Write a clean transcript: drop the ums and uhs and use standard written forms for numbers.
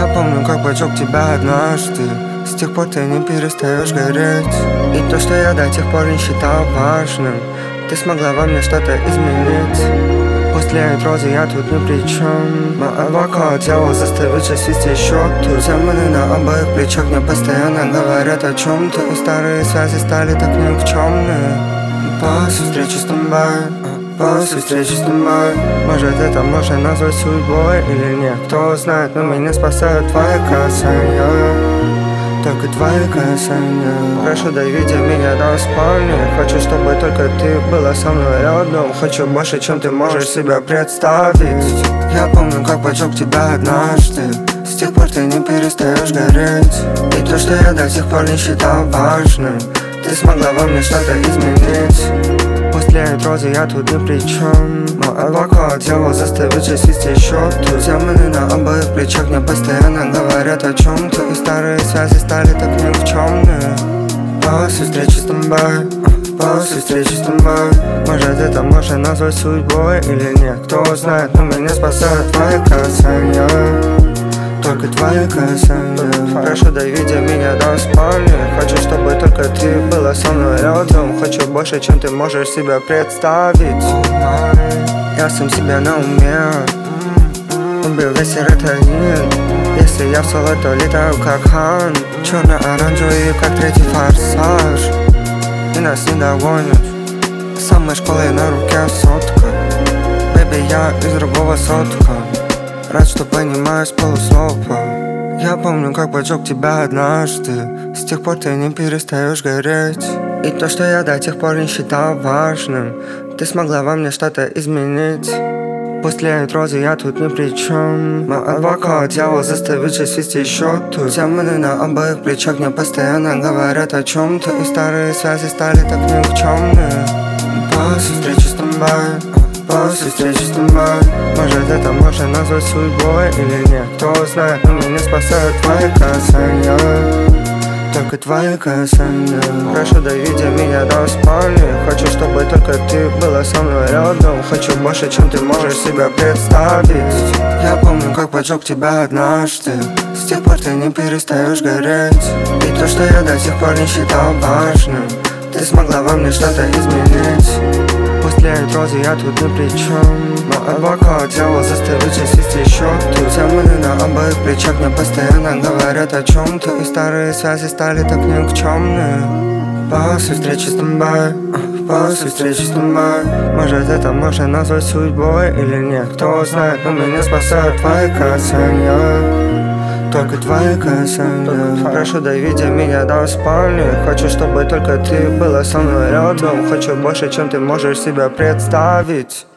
помню, как поджег тебя однажды. С тех пор ты не перестаешь гореть. И то, что я до тех пор не считал важным, ты смогла во мне что-то изменить. После розы я тут ни при чем. Авокадо дьявол заставит же свести счету. Демоны на обоих плечах мне постоянно говорят о чем-то. И старые связи стали так никчемные. После встречи с тобой, после встречи с тобой, может, это можно назвать судьбой или нет, кто знает, но меня спасают твои касания. Только твои касания. Прошу, доведи меня до спальни. Хочу, чтобы только ты была со мной рядом. Хочу больше, чем ты можешь себе представить. Я помню, как поджег тебя однажды. С тех пор ты не перестаешь гореть. И то, что я до сих пор не считал важным, ты смогла во мне что-то изменить. После розы я тут ни при чем. Авокадо дьявол заставит же свести счету. Демоны на обоих плечах мне постоянно говорят о чем-то. И старые связи стали так никчемные. После встречи с тобой, после встречи с тобой, может, это можно назвать судьбой или нет, кто знает, но меня спасают твои касания. Только твои касания. Прошу, доведи меня до спальни. Хочу, чтобы только ты была со мной рядом. Хочу больше, чем ты можешь себе представить. Я сам себя на уме. Убил весь серотонин. Если я в соло, то летаю как хан. Черно-оранжевый, как третий форсаж. И нас не догонят. С самой школы на руке сотка. Бэби, я из другого сотка. Рад, что понимаю с полуслова. Я помню, как поджег тебя однажды. С тех пор ты не перестаешь гореть. И то, что я до тех пор не считал важным, ты смогла во мне что-то изменить. После розы я тут ни при чем. Авокадо дьявол заставит же свести счету. Демоны на обоих плечах мне постоянно говорят о чем-то. И старые связи стали так никчемные. После встречи с тобой, после встречи с тобой, может, это можно назвать судьбой или нет, кто знает, но меня спасают твои касания. Только твои касания. Прошу, доведи меня до спальни. Хочу, чтобы только ты была со мной рядом. Хочу больше, чем ты можешь себе представить. Я помню, как поджег тебя однажды. С тех пор ты не перестаешь гореть. И то, что я до сих пор не считал важным, ты смогла во мне что-то изменить. После розы я тут ни при чем. Авокадо дьявол заставит же свести счету. Демоны на обоих плечах мне постоянно говорят о чем-то. И старые связи стали так никчемные. После встречи с тобой, после встречи с тобой, может, это можно назвать судьбой или нет, кто знает, но меня спасают твои касания. Только твои касания. Прошу, доведи меня до спальни. Хочу, чтобы только ты была со мной рядом. Хочу больше, чем ты можешь себе представить.